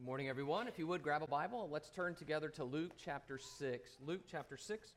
Morning, everyone. If you would, grab a Bible. Let's turn together to Luke chapter 6. Luke chapter 6.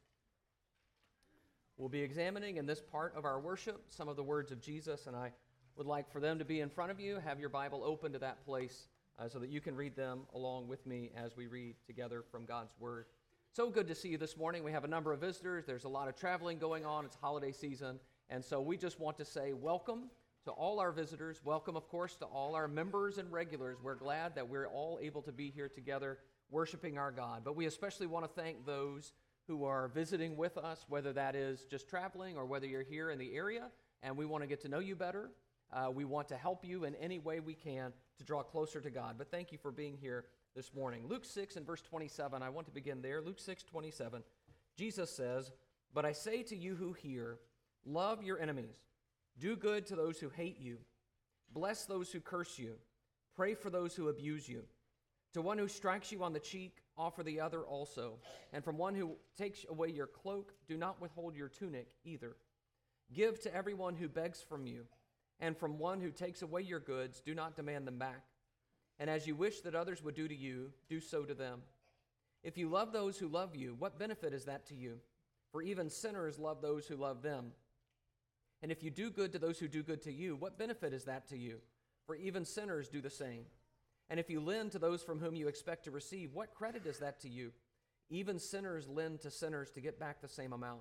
We'll be examining in this part of our worship some of the words of Jesus, and I would like for them to be in front of you. Have your Bible open to that place so that you can read them along with me as we read together from God's Word. So good to see you this morning. We have a number of visitors. There's a lot of traveling going on. It's holiday season, and so we just want to say welcome to all our visitors. Welcome, of course, to all our members and regulars. We're glad that we're all able to be here together worshiping our God. But we especially want to thank those who are visiting with us, whether that is just traveling or whether you're here in the area, and we want to get to know you better. We want to help you in any way we can to draw closer to God. But thank you for being here this morning. Luke 6 and verse 27, I want to begin there. Luke 6:27, Jesus says, "But I say to you who hear, love your enemies. Do good to those who hate you. Bless those who curse you. Pray for those who abuse you. To one who strikes you on the cheek, offer the other also. And from one who takes away your cloak, do not withhold your tunic either. Give to everyone who begs from you. And from one who takes away your goods, do not demand them back. And as you wish that others would do to you, do so to them. If you love those who love you, what benefit is that to you? For even sinners love those who love them. And if you do good to those who do good to you, what benefit is that to you? For even sinners do the same. And if you lend to those from whom you expect to receive, what credit is that to you? Even sinners lend to sinners to get back the same amount.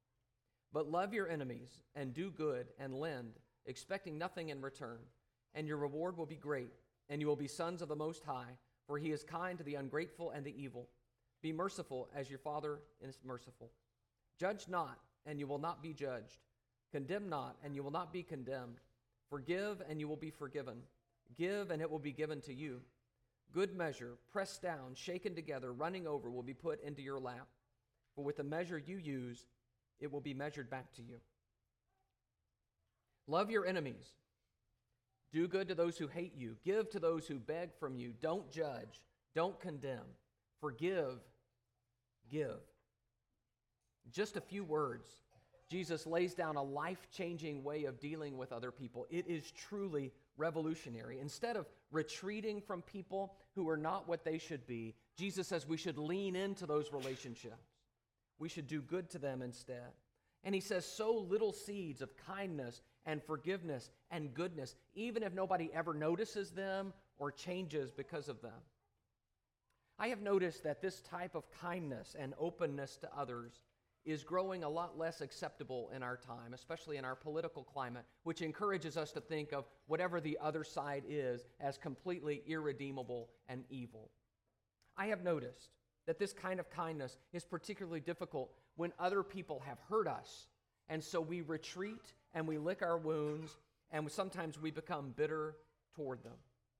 But love your enemies and do good and lend, expecting nothing in return. And your reward will be great, and you will be sons of the Most High, for he is kind to the ungrateful and the evil. Be merciful as your Father is merciful. Judge not, and you will not be judged. Condemn not, and you will not be condemned. Forgive, and you will be forgiven. Give, and it will be given to you. Good measure, pressed down, shaken together, running over, will be put into your lap. For with the measure you use, it will be measured back to you. Love your enemies. Do good to those who hate you. Give to those who beg from you. Don't judge. Don't condemn. Forgive. Give. Just a few words. Jesus lays down a life-changing way of dealing with other people. It is truly revolutionary. Instead of retreating from people who are not what they should be, Jesus says we should lean into those relationships. We should do good to them instead. And he says sow little seeds of kindness and forgiveness and goodness, even if nobody ever notices them or changes because of them. I have noticed that this type of kindness and openness to others is growing a lot less acceptable in our time, especially in our political climate, which encourages us to think of whatever the other side is as completely irredeemable and evil. I have noticed that this kind of kindness is particularly difficult when other people have hurt us, and so we retreat and we lick our wounds, and sometimes we become bitter toward them.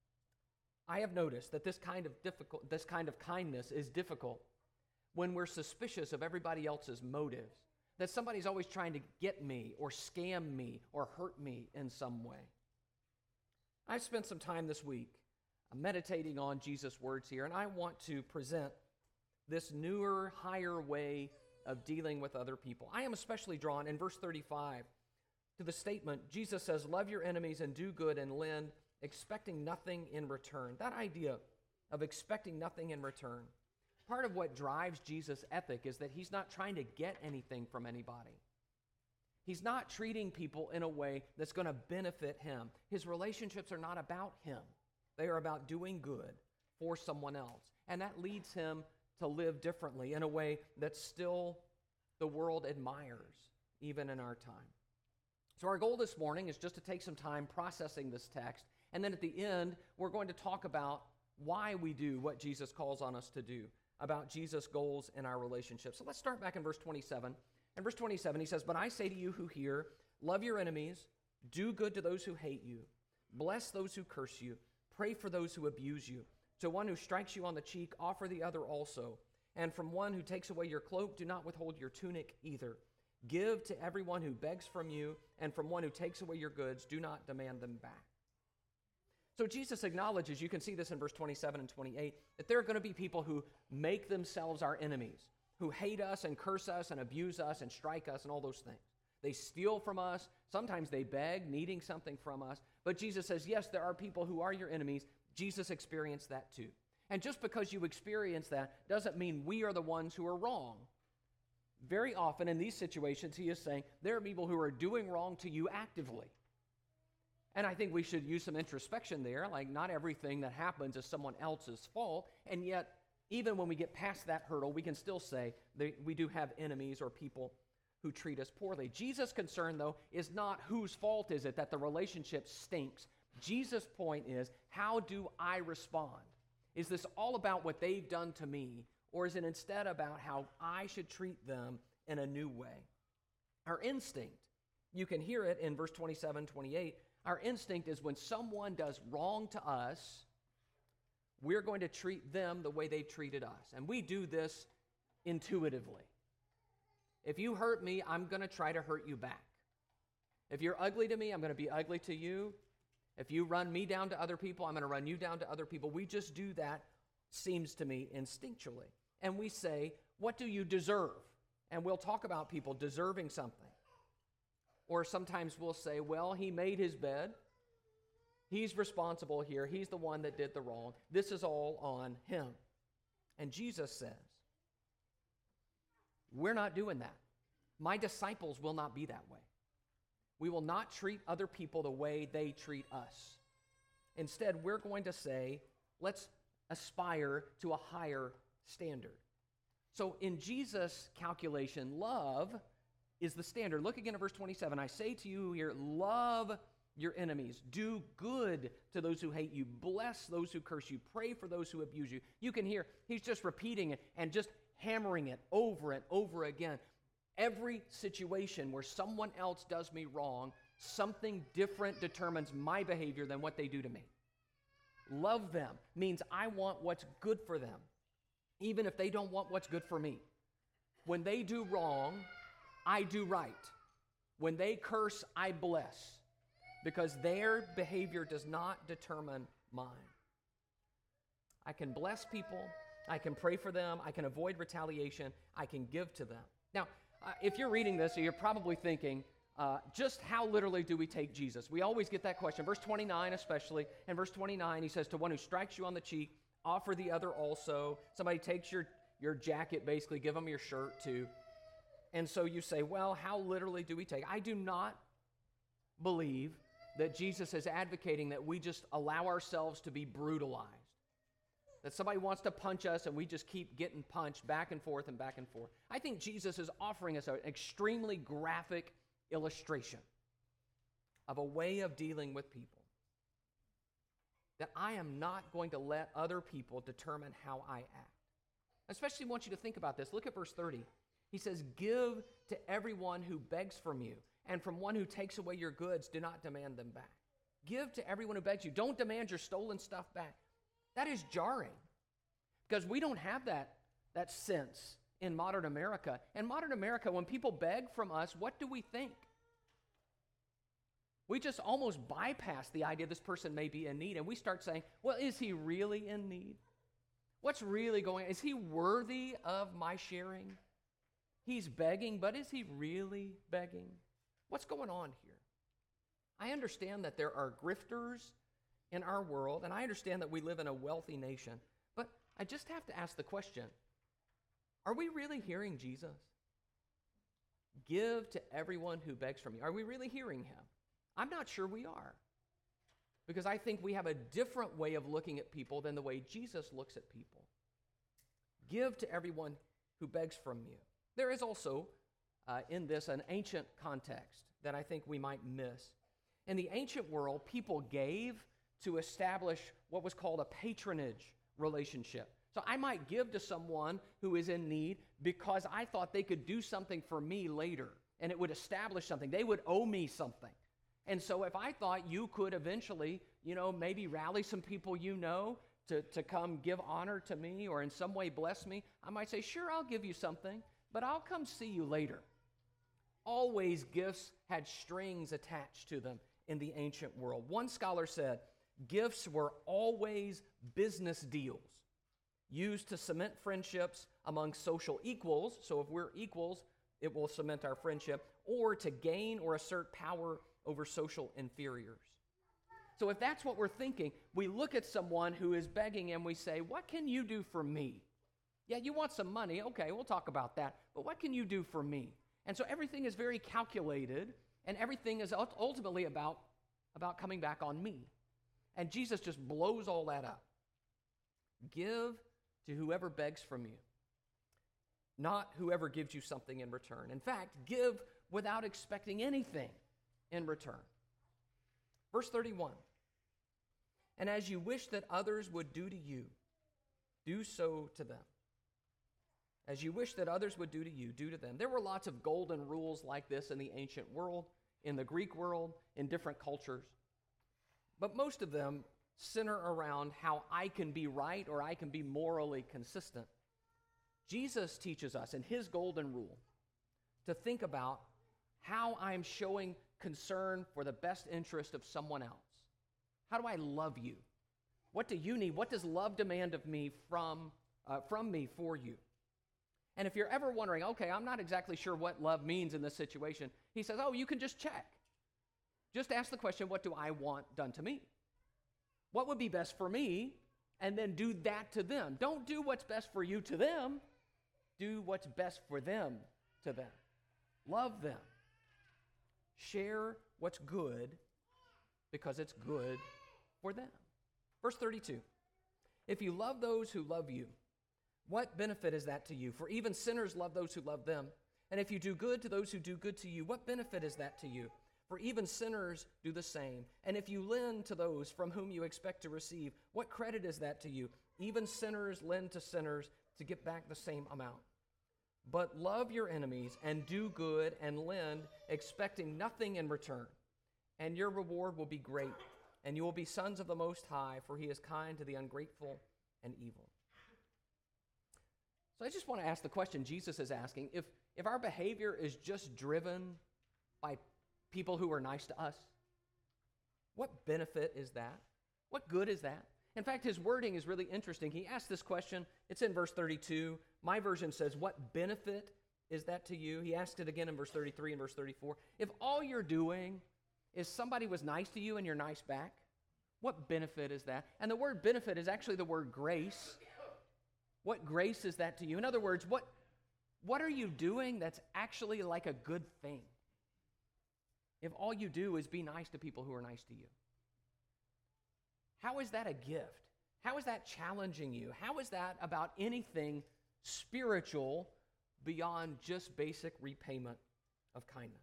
I have noticed that this kind of kindness is difficult when we're suspicious of everybody else's motives, that somebody's always trying to get me or scam me or hurt me in some way. I've spent some time this week meditating on Jesus' words here, and I want to present this newer, higher way of dealing with other people. I am especially drawn in verse 35 to the statement, Jesus says, love your enemies and do good and lend, expecting nothing in return. That idea of expecting nothing in return. Part of what drives Jesus' ethic is that he's not trying to get anything from anybody. He's not treating people in a way that's going to benefit him. His relationships are not about him. They are about doing good for someone else. And that leads him to live differently in a way that still the world admires, even in our time. So our goal this morning is just to take some time processing this text. And then at the end, we're going to talk about why we do what Jesus calls on us to do, about Jesus' goals in our relationship. So let's start back in verse 27. In verse 27, he says, but I say to you who hear, love your enemies, do good to those who hate you, bless those who curse you, pray for those who abuse you. To one who strikes you on the cheek, offer the other also. And from one who takes away your cloak, do not withhold your tunic either. Give to everyone who begs from you, and from one who takes away your goods, do not demand them back. So Jesus acknowledges, you can see this in verse 27 and 28, that there are going to be people who make themselves our enemies, who hate us and curse us and abuse us and strike us and all those things. They steal from us. Sometimes they beg, needing something from us. But Jesus says, yes, there are people who are your enemies. Jesus experienced that too. And just because you experience that doesn't mean we are the ones who are wrong. Very often in these situations, he is saying there are people who are doing wrong to you actively. And I think we should use some introspection there, like not everything that happens is someone else's fault, and yet even when we get past that hurdle, we can still say that we do have enemies or people who treat us poorly. Jesus' concern, though, is not whose fault is it that the relationship stinks. Jesus' point is, how do I respond? Is this all about what they've done to me, or is it instead about how I should treat them in a new way? Our instinct, you can hear it in verse 27, 28, our instinct is when someone does wrong to us, we're going to treat them the way they've treated us. And we do this intuitively. If you hurt me, I'm going to try to hurt you back. If you're ugly to me, I'm going to be ugly to you. If you run me down to other people, I'm going to run you down to other people. We just do that, seems to me, instinctually. And we say, what do you deserve? And we'll talk about people deserving something. Or sometimes we'll say, well, he made his bed. He's responsible here. He's the one that did the wrong. This is all on him. And Jesus says, we're not doing that. My disciples will not be that way. We will not treat other people the way they treat us. Instead, we're going to say, let's aspire to a higher standard. So in Jesus' calculation, love is the standard. Look again at verse 27. I say to you here, love your enemies. Do good to those who hate you. Bless those who curse you. Pray for those who abuse you. You can hear he's just repeating it and just hammering it over and over again. Every situation where someone else does me wrong, something different determines my behavior than what they do to me. Love them means I want what's good for them, even if they don't want what's good for me. When they do wrong, I do right. When they curse, I bless, because their behavior does not determine mine. I can bless people, I can pray for them, I can avoid retaliation, I can give to them. Now, if you're reading this, you're probably thinking, just how literally do we take Jesus? We always get that question. Verse 29 especially, in verse 29 he says, to one who strikes you on the cheek, offer the other also. Somebody takes your jacket, basically, give them your shirt too. And so you say, well, how literally do we take? I do not believe that Jesus is advocating that we just allow ourselves to be brutalized. That somebody wants to punch us and we just keep getting punched back and forth and back and forth. I think Jesus is offering us an extremely graphic illustration of a way of dealing with people. That I am not going to let other people determine how I act. I especially want you to think about this. Look at verse 30. He says, give to everyone who begs from you, and from one who takes away your goods, do not demand them back. Give to everyone who begs you. Don't demand your stolen stuff back. That is jarring, because we don't have that sense in modern America. In modern America, when people beg from us, what do we think? We just almost bypass the idea this person may be in need, and we start saying, well, is he really in need? What's really going on? Is he worthy of my sharing? He's begging, but is he really begging? What's going on here? I understand that there are grifters in our world, and I understand that we live in a wealthy nation, but I just have to ask the question, are we really hearing Jesus? Give to everyone who begs from you. Are we really hearing him? I'm not sure we are, because I think we have a different way of looking at people than the way Jesus looks at people. Give to everyone who begs from you. There is also in this an ancient context that I think we might miss. In the ancient world, people gave to establish what was called a patronage relationship. So I might give to someone who is in need because I thought they could do something for me later, and it would establish something. They would owe me something. And so if I thought you could eventually, maybe rally some people to come give honor to me or in some way bless me, I might say, sure, I'll give you something, but I'll come see you later. Always gifts had strings attached to them in the ancient world. One scholar said, gifts were always business deals used to cement friendships among social equals. So if we're equals, it will cement our friendship, or to gain or assert power over social inferiors. So if that's what we're thinking, we look at someone who is begging and we say, what can you do for me? Yeah, you want some money. Okay, we'll talk about that. But what can you do for me? And so everything is very calculated, and everything is ultimately about coming back on me. And Jesus just blows all that up. Give to whoever begs from you, not whoever gives you something in return. In fact, give without expecting anything in return. Verse 31, and as you wish that others would do to you, do so to them. As you wish that others would do to you, do to them. There were lots of golden rules like this in the ancient world, in the Greek world, in different cultures. But most of them center around how I can be right or I can be morally consistent. Jesus teaches us in his golden rule to think about how I'm showing concern for the best interest of someone else. How do I love you? What do you need? What does love demand of me from me for you? And if you're ever wondering, okay, I'm not exactly sure what love means in this situation, he says, oh, you can just check. Just ask the question, what do I want done to me? What would be best for me? And then do that to them. Don't do what's best for you to them. Do what's best for them to them. Love them. Share what's good because it's good for them. Verse 32, if you love those who love you, what benefit is that to you? For even sinners love those who love them. And if you do good to those who do good to you, what benefit is that to you? For even sinners do the same. And if you lend to those from whom you expect to receive, what credit is that to you? Even sinners lend to sinners to get back the same amount. But love your enemies and do good and lend, expecting nothing in return. And your reward will be great, and you will be sons of the Most High, for he is kind to the ungrateful and evil. So I just want to ask the question Jesus is asking, if our behavior is just driven by people who are nice to us, what benefit is that? What good is that? In fact, his wording is really interesting. He asked this question. It's in verse 32. My version says, what benefit is that to you? He asked it again in verse 33 and verse 34. If all you're doing is somebody was nice to you and you're nice back, what benefit is that? And the word benefit is actually the word grace. What grace is that to you? In other words, what are you doing that's actually like a good thing? If all you do is be nice to people who are nice to you. How is that a gift? How is that challenging you? How is that about anything spiritual beyond just basic repayment of kindness?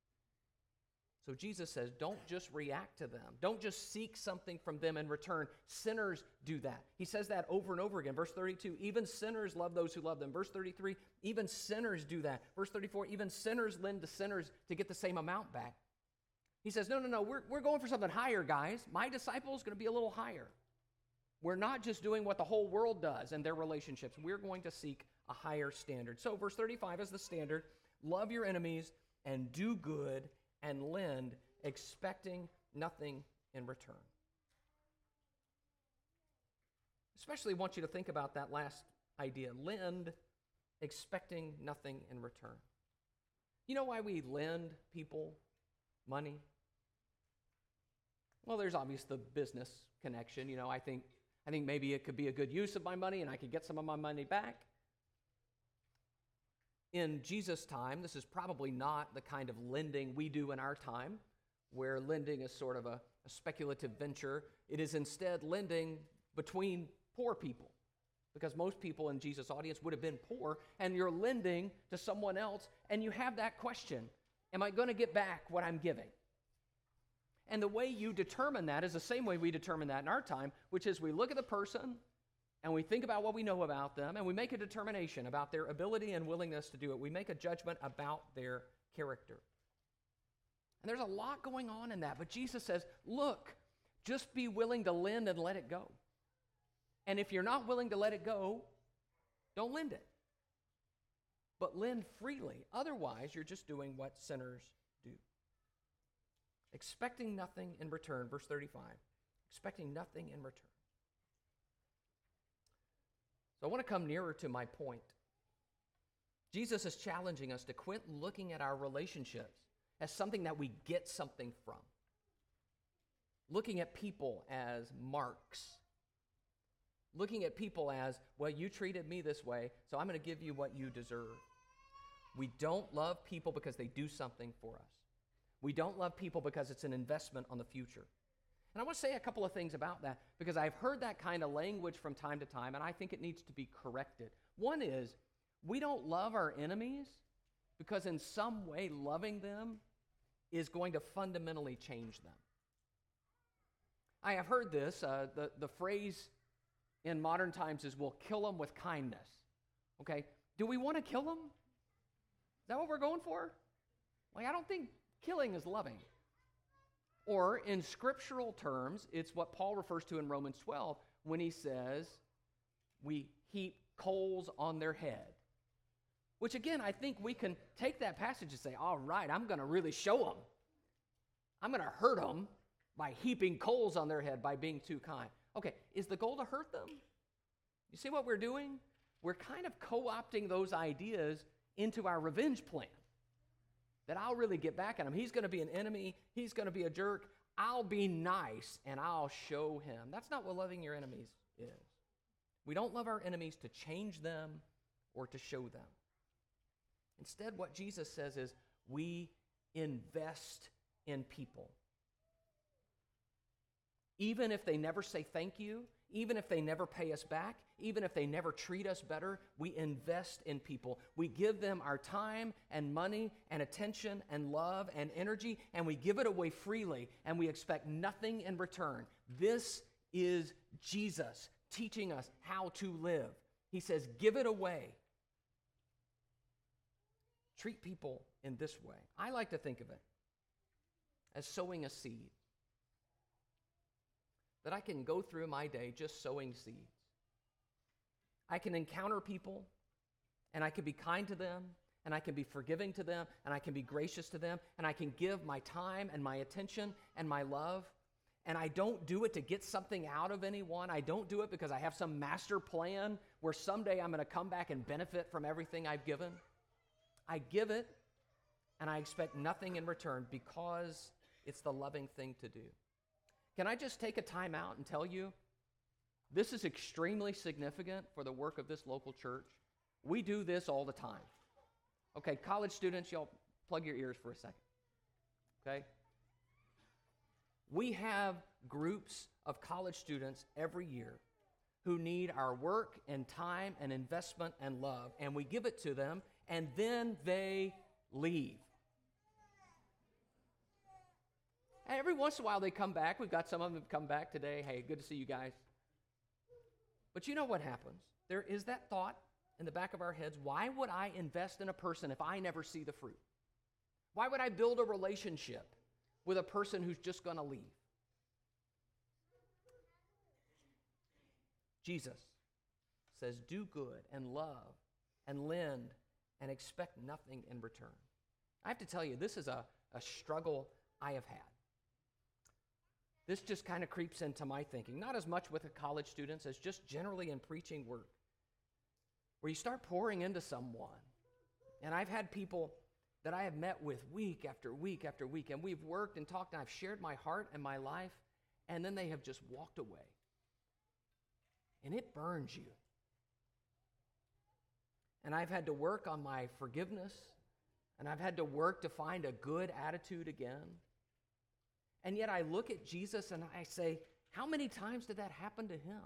So Jesus says, don't just react to them. Don't just seek something from them in return. Sinners do that. He says that over and over again. Verse 32, even sinners love those who love them. Verse 33, even sinners do that. Verse 34, even sinners lend to sinners to get the same amount back. He says, no, we're going for something higher, guys. My disciple is going to be a little higher. We're not just doing what the whole world does in their relationships. We're going to seek a higher standard. So verse 35 is the standard. Love your enemies and do good and lend, expecting nothing in return. Especially want you to think about that last idea. Lend, expecting nothing in return. You know why we lend people money? Well, there's obvious the business connection. You know, I think maybe it could be a good use of my money and I could get some of my money back. In Jesus' time, this is probably not the kind of lending we do in our time, where lending is sort of a speculative venture. It is instead lending between poor people, because most people in Jesus' audience would have been poor, and you're lending to someone else, and you have that question, am I going to get back what I'm giving? And the way you determine that is the same way we determine that in our time, which is we look at the person, and we think about what we know about them, and we make a determination about their ability and willingness to do it. We make a judgment about their character. And there's a lot going on in that, but Jesus says, look, just be willing to lend and let it go. And if you're not willing to let it go, don't lend it. But lend freely. Otherwise, you're just doing what sinners do. Expecting nothing in return, verse 35. Expecting nothing in return. So I want to come nearer to my point. Jesus is challenging us to quit looking at our relationships as something that we get something from. looking at people as marks, looking at people as, well, you treated me this way, so I'm going to give you what you deserve. We don't love people because they do something for us. We don't love people because it's an investment on the future. And I want to say a couple of things about that because I've heard that kind of language from time to time, and I think it needs to be corrected. One is, we don't love our enemies because in some way loving them is going to fundamentally change them. I have heard this, the phrase in modern times is, we'll kill them with kindness. Okay, do we want to kill them? Is that what we're going for? Like, I don't think killing is loving. Or in scriptural terms, it's what Paul refers to in Romans 12 when he says, we heap coals on their head. Which again, I think we can take that passage and say, all right, I'm going to really show them. I'm going to hurt them by heaping coals on their head by being too kind. Okay, is the goal to hurt them? You see what we're doing? We're kind of co-opting those ideas into our revenge plan. That I'll really get back at him. He's going to be an enemy. He's going to be a jerk. I'll be nice and I'll show him. That's not what loving your enemies is. We don't love our enemies to change them or to show them. Instead, what Jesus says is we invest in people. Even if they never say thank you, even if they never pay us back, even if they never treat us better, we invest in people. We give them our time and money and attention and love and energy, and we give it away freely, and we expect nothing in return. This is Jesus teaching us how to live. He says, give it away. Treat people in this way. I like to think of it as sowing a seed. That I can go through my day just sowing seeds. I can encounter people, and I can be kind to them, and I can be forgiving to them, and I can be gracious to them, and I can give my time and my attention and my love. And I don't do it to get something out of anyone. I don't do it because I have some master plan where someday I'm going to come back and benefit from everything I've given. I give it, and I expect nothing in return because it's the loving thing to do. Can I just take a time out and tell you, this is extremely significant for the work of this local church. We do this all the time. Okay, college students, y'all plug your ears for a second. Okay? We have groups of college students every year who need our work and time and investment and love, and we give it to them, and then they leave. And every once in a while they come back. We've got some of them have come back today. Hey, good to see you guys. But you know what happens? There is that thought in the back of our heads, why would I invest in a person if I never see the fruit? Why would I build a relationship with a person who's just going to leave? Jesus says, do good and love and lend and expect nothing in return. I have to tell you, this is a struggle I have had. This just kind of creeps into my thinking, not as much with the college students as just generally in preaching work, where you start pouring into someone. And I've had people that I have met with week after week after week, and we've worked and talked, and I've shared my heart and my life, and then they have just walked away. And it burns you. And I've had to work on my forgiveness, and I've had to work to find a good attitude again. And yet I look at Jesus and I say, how many times did that happen to him?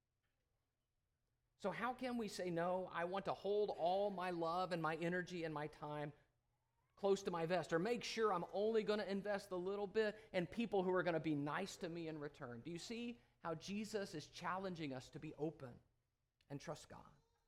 So how can we say, no, I want to hold all my love and my energy and my time close to my vest, or make sure I'm only going to invest a little bit in people who are going to be nice to me in return? Do you see how Jesus is challenging us to be open and trust God?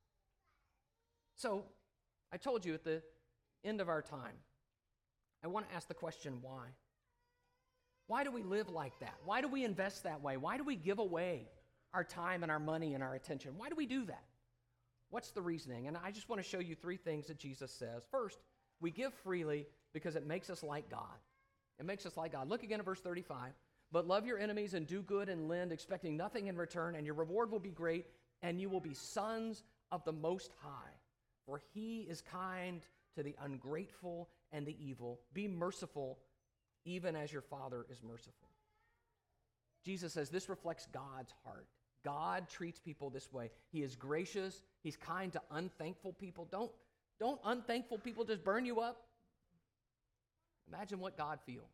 So I told you at the end of our time, I want to ask the question, why? Why do we live like that? Why do we invest that way? Why do we give away our time and our money and our attention? Why do we do that? What's the reasoning? And I just want to show you three things that Jesus says. First, we give freely because it makes us like God. It makes us like God. Look again at verse 35. But love your enemies and do good and lend, expecting nothing in return, and your reward will be great, and you will be sons of the Most High. For he is kind to the ungrateful and the evil. Be merciful, even as your Father is merciful. Jesus says this reflects God's heart. God treats people this way. He is gracious. He's kind to unthankful people. Don't unthankful people just burn you up. Imagine what God feels.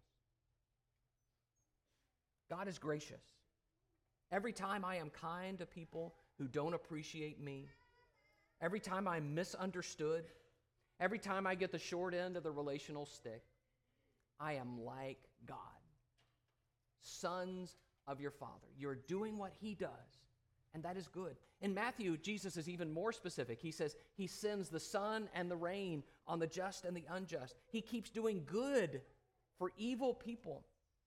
God is gracious. Every time I am kind to people who don't appreciate me, every time I'm misunderstood, every time I get the short end of the relational stick, I am like God. Sons of your Father. You're doing what He does, and that is good. In Matthew, Jesus is even more specific. He says He sends the sun and the rain on the just and the unjust. He keeps doing good for evil people.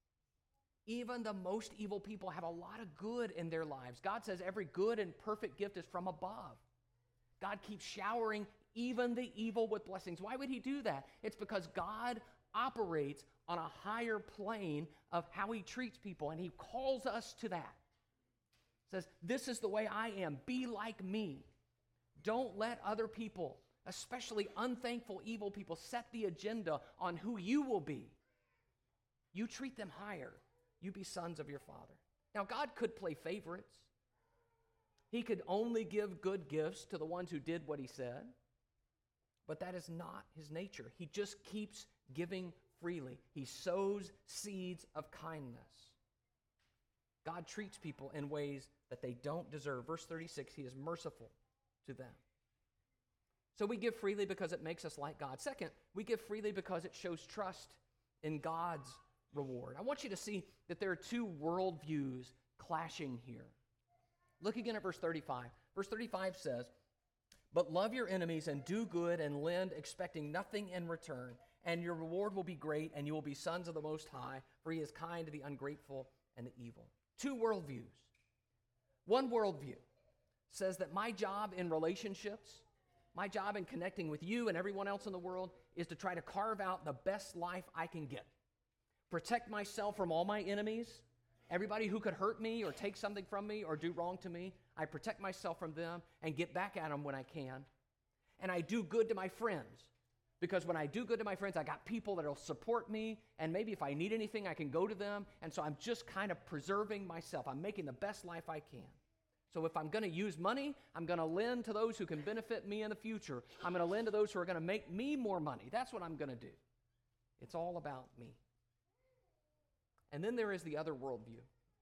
Even the most evil people have a lot of good in their lives. God says every good and perfect gift is from above. God keeps showering even the evil with blessings. Why would He do that? It's because God operates on a higher plane of how He treats people, and He calls us to that. Says, this is the way I am. Be like me. Don't let other people, especially unthankful, evil people, set the agenda on who you will be. You treat them higher. You be sons of your Father. Now, God could play favorites. He could only give good gifts to the ones who did what He said. But that is not His nature. He just keeps giving freely. He sows seeds of kindness. God treats people in ways that they don't deserve. Verse 36, He is merciful to them. So we give freely because it makes us like God. Second, we give freely because it shows trust in God's reward. I want you to see that there are two worldviews clashing here. Look again at verse 35. Verse 35 says, but love your enemies and do good and lend, expecting nothing in return, and your reward will be great, and you will be sons of the Most High, for He is kind to the ungrateful and the evil. Two worldviews. One worldview says that my job in relationships, my job in connecting with you and everyone else in the world, is to try to carve out the best life I can get. Protect myself from all my enemies. Everybody who could hurt me or take something from me or do wrong to me, I protect myself from them and get back at them when I can. And I do good to my friends. Because when I do good to my friends, I got people that will support me, and maybe if I need anything, I can go to them. And so I'm just kind of preserving myself. I'm making the best life I can. So if I'm going to use money, I'm going to lend to those who can benefit me in the future. I'm going to lend to those who are going to make me more money. That's what I'm going to do. It's all about me. And then there is the other worldview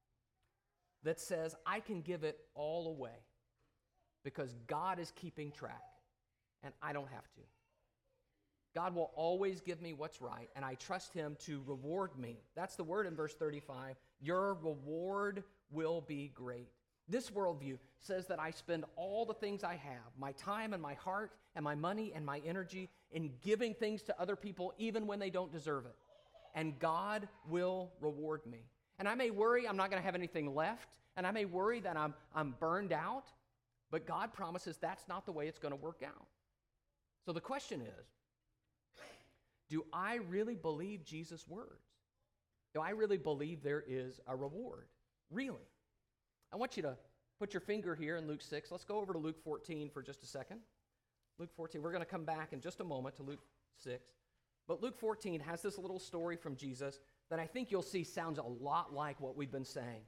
that says I can give it all away because God is keeping track and I don't have to. God will always give me what's right, and I trust Him to reward me. That's the word in verse 35. Your reward will be great. This worldview says that I spend all the things I have, my time and my heart and my money and my energy, in giving things to other people even when they don't deserve it. And God will reward me. And I may worry I'm not going to have anything left, and I may worry that I'm burned out, but God promises that's not the way it's going to work out. So the question is, do I really believe Jesus' words? Do I really believe there is a reward? Really? I want you to put your finger here in Luke 6. Let's go over to Luke 14 for just a second. Luke 14, we're going to come back in just a moment to Luke 6. But Luke 14 has this little story from Jesus that I think you'll see sounds a lot like what we've been saying.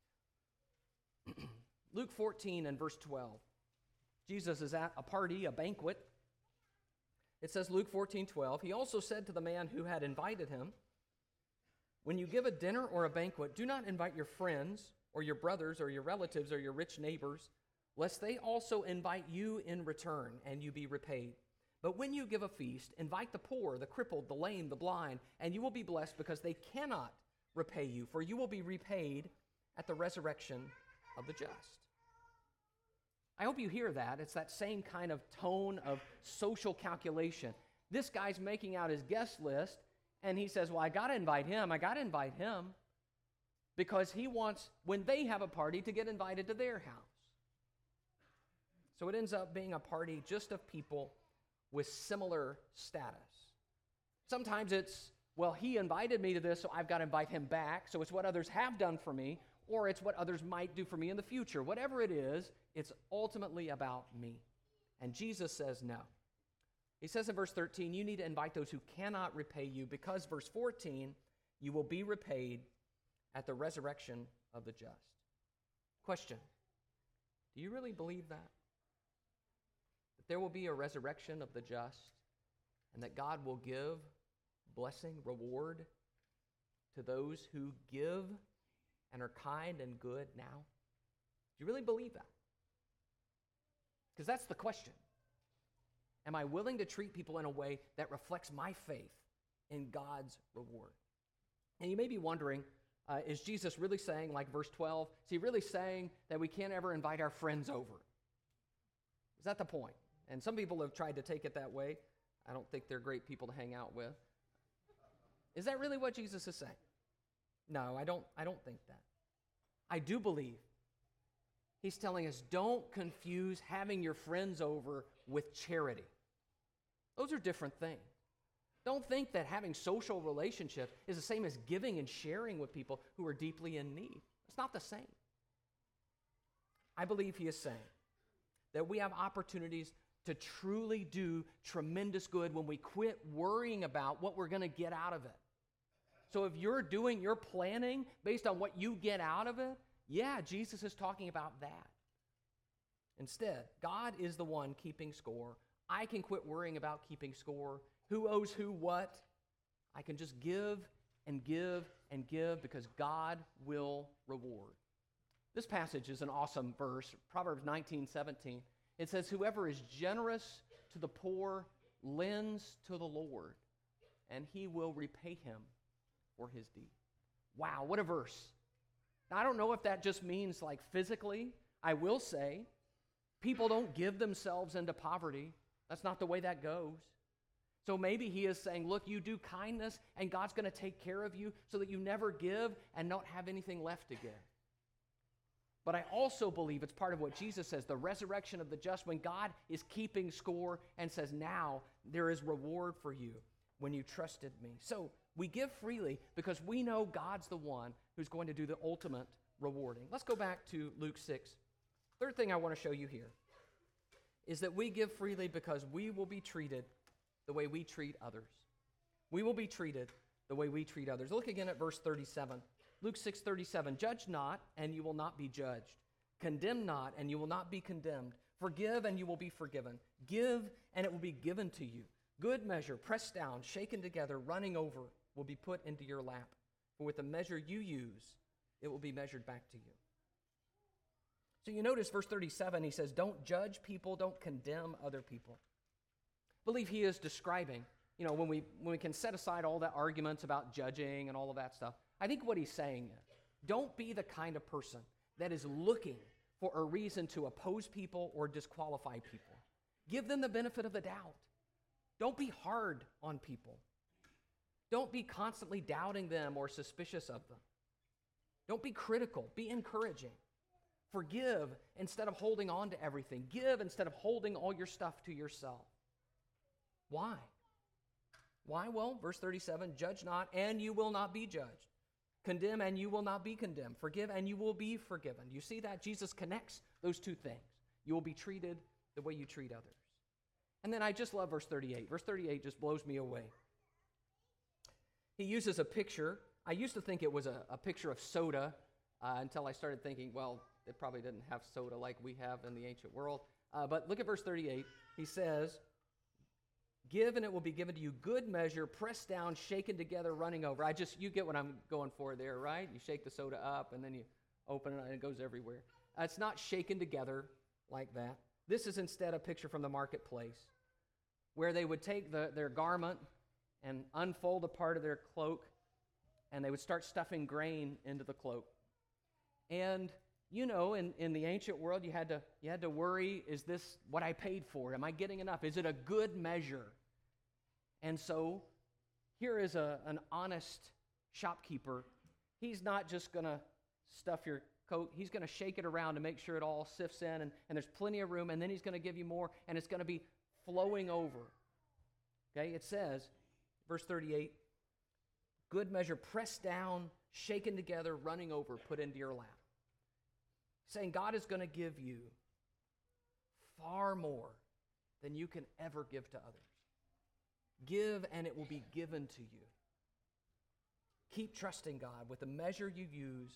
Luke 14 and verse 12. Jesus is at a party, a banquet. It says, Luke 14:12, He also said to the man who had invited him, when you give a dinner or a banquet, do not invite your friends or your brothers or your relatives or your rich neighbors, lest they also invite you in return and you be repaid. But when you give a feast, invite the poor, the crippled, the lame, the blind, and you will be blessed because they cannot repay you, for you will be repaid at the resurrection of the just. I hope you hear that. It's that same kind of tone of social calculation. This guy's making out his guest list, and he says, well, I got to invite him, because he wants, when they have a party, to get invited to their house. So it ends up being a party just of people with similar status. Sometimes it's, well, he invited me to this, so I've got to invite him back, so it's what others have done for me, or it's what others might do for me in the future. Whatever it is, it's ultimately about me. And Jesus says no. He says in verse 13, you need to invite those who cannot repay you, because, verse 14, you will be repaid at the resurrection of the just. Question, do you really believe that? That there will be a resurrection of the just and that God will give blessing, reward to those who give and are kind and good now? Do you really believe that? Because that's the question. Am I willing to treat people in a way that reflects my faith in God's reward? And you may be wondering, is Jesus really saying, like verse 12, is he really saying that we can't ever invite our friends over? Is that the point? And some people have tried to take it that way. I don't think they're great people to hang out with. Is that really what Jesus is saying? No, I don't think that. I do believe he's telling us, don't confuse having your friends over with charity. Those are different things. Don't think that having social relationships is the same as giving and sharing with people who are deeply in need. It's not the same. I believe he is saying that we have opportunities to truly do tremendous good when we quit worrying about what we're going to get out of it. So if you're doing your planning based on what you get out of it, yeah, Jesus is talking about that. Instead, God is the one keeping score. I can quit worrying about keeping score. Who owes who what? I can just give and give and give because God will reward. This passage is an awesome verse, Proverbs 19:17. It says, whoever is generous to the poor lends to the Lord, and he will repay him for his deed. Wow, what a verse. Now, I don't know if that just means like physically. I will say, people don't give themselves into poverty. That's not the way that goes. So maybe he is saying, look, you do kindness and God's going to take care of you so that you never give and not have anything left to give. But I also believe it's part of what Jesus says, the resurrection of the just, when God is keeping score and says, now there is reward for you when you trusted me. So we give freely because we know God's the one who's going to do the ultimate rewarding. Let's go back to Luke 6. Third thing I want to show you here is that we give freely because we will be treated the way we treat others. We will be treated the way we treat others. Look again at verse 37. Luke 6:37, judge not, and you will not be judged. Condemn not, and you will not be condemned. Forgive, and you will be forgiven. Give, and it will be given to you. Good measure, pressed down, shaken together, running over, will be put into your lap. For with the measure you use, it will be measured back to you. So you notice verse 37, he says, don't judge people, don't condemn other people. I believe he is describing, when we can set aside all the arguments about judging and all of that stuff, I think what he's saying is, don't be the kind of person that is looking for a reason to oppose people or disqualify people. Give them the benefit of the doubt. Don't be hard on people. Don't be constantly doubting them or suspicious of them. Don't be critical. Be encouraging. Forgive instead of holding on to everything. Give instead of holding all your stuff to yourself. Why? Why? Well, verse 37, judge not, and you will not be judged. Condemn, and you will not be condemned. Forgive, and you will be forgiven. You see that? Jesus connects those two things. You will be treated the way you treat others. And then I just love verse 38. Verse 38 just blows me away. He uses a picture. I used to think it was a picture of soda until I started thinking, well, it probably didn't have soda like we have in the ancient world. But look at verse 38. He says, give and it will be given to you, good measure, pressed down, shaken together, running over. You get what I'm going for there, right? You shake the soda up and then you open it and it goes everywhere. It's not shaken together like that. This is instead a picture from the marketplace where they would take their garment and unfold a part of their cloak and they would start stuffing grain into the cloak. And in the ancient world, you had to worry, is this what I paid for? Am I getting enough? Is it a good measure? And so here is an honest shopkeeper. He's not just going to stuff your coat. He's going to shake it around to make sure it all sifts in, and there's plenty of room, and then he's going to give you more, and it's going to be flowing over. Okay, it says, verse 38, good measure, pressed down, shaken together, running over, put into your lap. Saying God is going to give you far more than you can ever give to others. Give and it will be given to you. Keep trusting God. With the measure you use,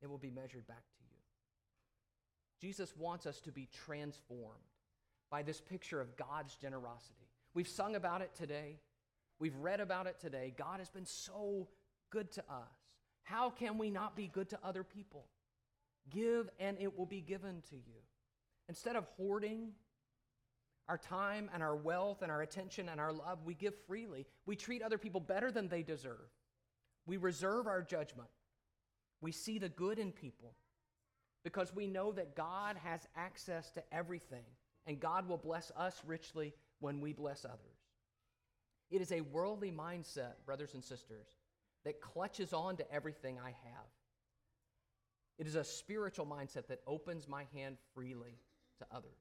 it will be measured back to you. Jesus wants us to be transformed by this picture of God's generosity. We've sung about it today. We've read about it today. God has been so good to us. How can we not be good to other people? Give and it will be given to you. Instead of hoarding our time and our wealth and our attention and our love, we give freely. We treat other people better than they deserve. We reserve our judgment. We see the good in people because we know that God has access to everything, and God will bless us richly when we bless others. It is a worldly mindset, brothers and sisters, that clutches on to everything I have. It is a spiritual mindset that opens my hand freely to others.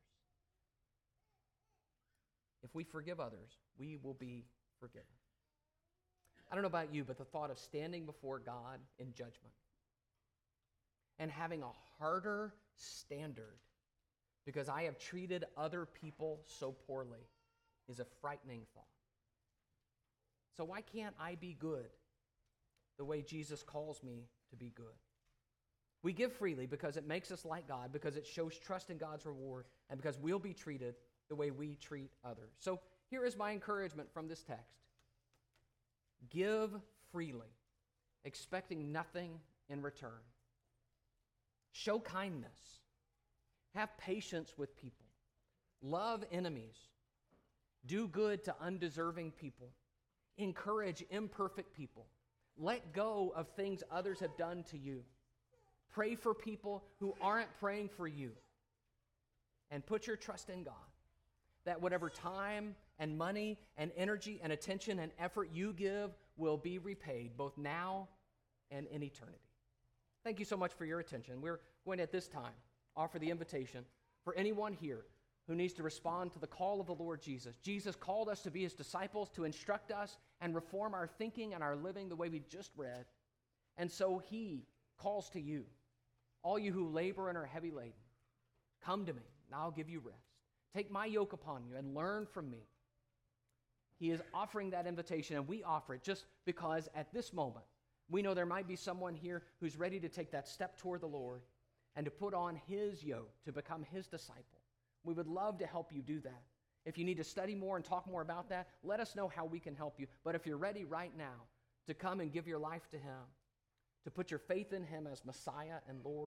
If we forgive others, we will be forgiven. I don't know about you, but the thought of standing before God in judgment and having a harder standard because I have treated other people so poorly is a frightening thought. So why can't I be good the way Jesus calls me to be good? We give freely because it makes us like God, because it shows trust in God's reward, and because we'll be treated the way we treat others. So here is my encouragement from this text. Give freely, expecting nothing in return. Show kindness. Have patience with people. Love enemies. Do good to undeserving people. Encourage imperfect people. Let go of things others have done to you. Pray for people who aren't praying for you. And put your trust in God, that whatever time and money and energy and attention and effort you give will be repaid both now and in eternity. Thank you so much for your attention. We're going to, at this time, offer the invitation for anyone here who needs to respond to the call of the Lord Jesus. Jesus called us to be his disciples, to instruct us and reform our thinking and our living the way we just read. And so he calls to you, all you who labor and are heavy laden, come to me, and I'll give you rest. Take my yoke upon you and learn from me. He is offering that invitation, and we offer it just because at this moment, we know there might be someone here who's ready to take that step toward the Lord and to put on his yoke, to become his disciple. We would love to help you do that. If you need to study more and talk more about that, let us know how we can help you. But if you're ready right now to come and give your life to him, to put your faith in him as Messiah and Lord,